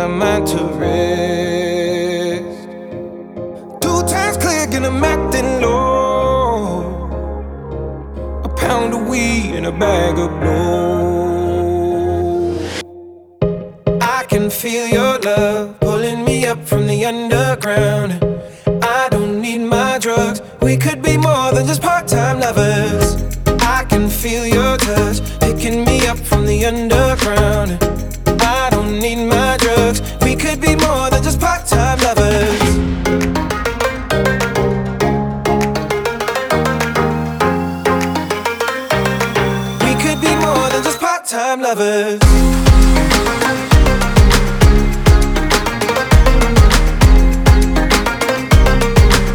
mind to rest. 2 times click and I'm acting low. A pound of weed and a bag of blow. I can feel your love pulling me up from the underground. I don't need my drugs. We could be more than just part-time lovers. I can feel your touch picking me up from the underground. I don't need my drugs. We could be more than just part-time lovers. We could be more than just part-time lovers.